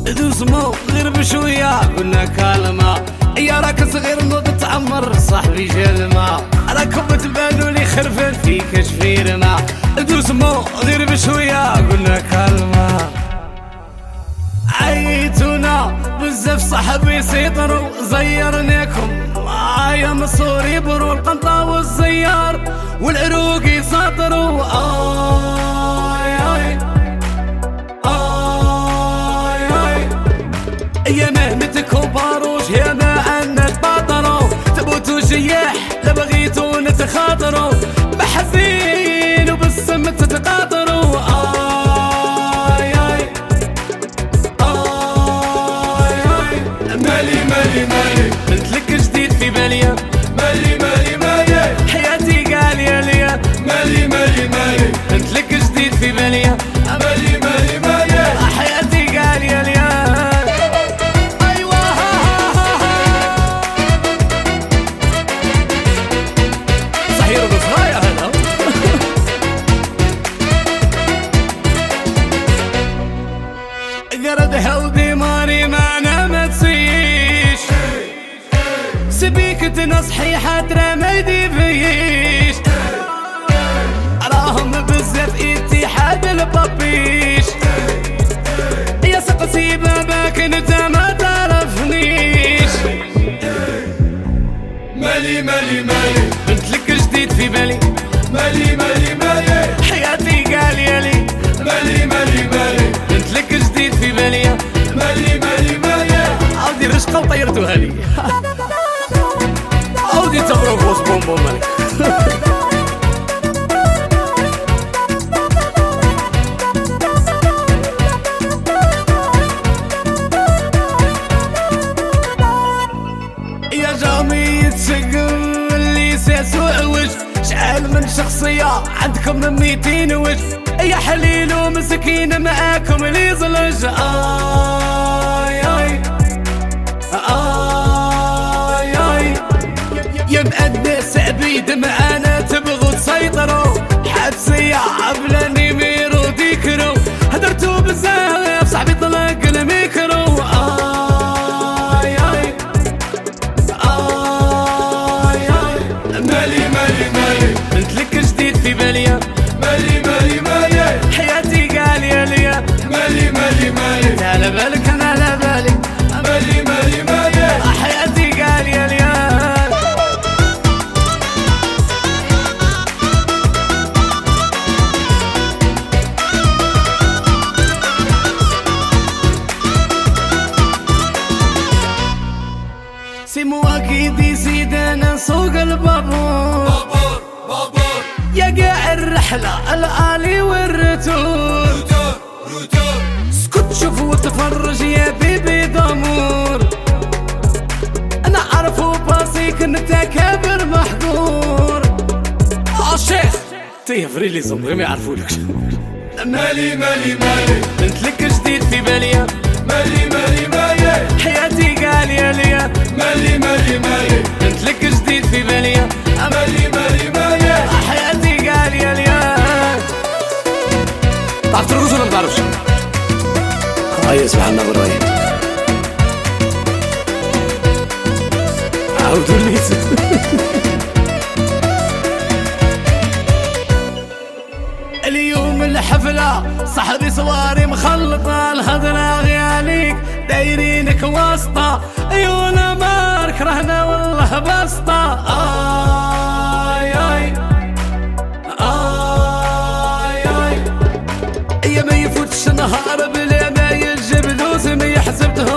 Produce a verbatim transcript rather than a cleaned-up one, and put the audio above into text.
دوسمو غير بشوية قلنا كلمة، يا راك صغير نوض تعمر صاحبي جلمة، راكم تبانوا لي خرفان فيك شفيرنا. دوسمو غير بشوية قلنا كلمة، عيتونا بزاف صاحبي سيطروا زيرناكم معايا مصور يبروا القنطة والزيار والعروق يساطروا. آي آي آي آي يا مهنتكم باروش يا ما أن تباطروا تبوتوا جياح لا بغيتوا نتخاطروا بحزين وبالسم تتقاطروا. آي آي آي آي مالي مالي مالي قلتلك جديد في باليا، مالي مالي مالي حياتي قالية ليا، مالي مالي مالي قلتلك جديد في باليا، مالي مالي مالي حياتي قالية ليا. أيوة صحيح بصغايا هذا قرد حوضي ماري معنا ما تسيش سبيك تنصحي حتى ما يديفيش راهم بزاف اتحاد البابيش يا سقسي باباك انت ما تعرفنيش. مالي مالي مالي قلتلك جديد في بالي، مالي مالي مالي حياتي قالية لي، مالي مالي مالي قلتلك جديد في بالي، مالي مالي مالي عاودي رشقة وطيرتوها لي عاودي تبروك وص بومبو مالك. يا جامي يتسقم اللي ساس وعوج شحال من شخصية عندكم من ميتين وجه يا حليل ومسكين معاكم اللي زلج. آي آي آي آي يا مؤنس عبيد معانا تبغوا تسيطروا حبسية عبلاني ميرو ديكرو هدرتو بزاف صاحبي طلق الميكرو. آي آي آي آي مالي مالي مالي قلتلك جديد في باليا، مالي مالي مالي حياتي قالية ليا، مالي مالي مالي على بالك انا على بالي، مالي مالي مالي حياتي قالية ليا. سيمو اكيد يزيد انا سوق البابور بابور بابور يا قاع الرحلة الآلي والرتور روتور روتور اسكت شوف وتفرج يا بيبي ضمور انا عارفو باسيك انت كابر محقور. اه شيخ تيفري لي زمري ما يعرفولكش. مالي مالي مالي قلتلك جديد في باليا، مالي مالي مالي حياتي قالية ليا، مالي مالي مالي قلتلك جديد في باليا، مالي مالي مالي حياتي قالية ليا. تعرف ترقص ولا ما تعرفش؟ هاي اسمع لنا بالراي عاودوا لي اليوم الحفلة صاحبي صواري مخلطة الهضرة غياليك دايرينك واسطة عيونا مارك رهنا والله بسطة. آي آي آي آي يا ما يفوتش نهار بلا ما يجيب دوس ما يحسب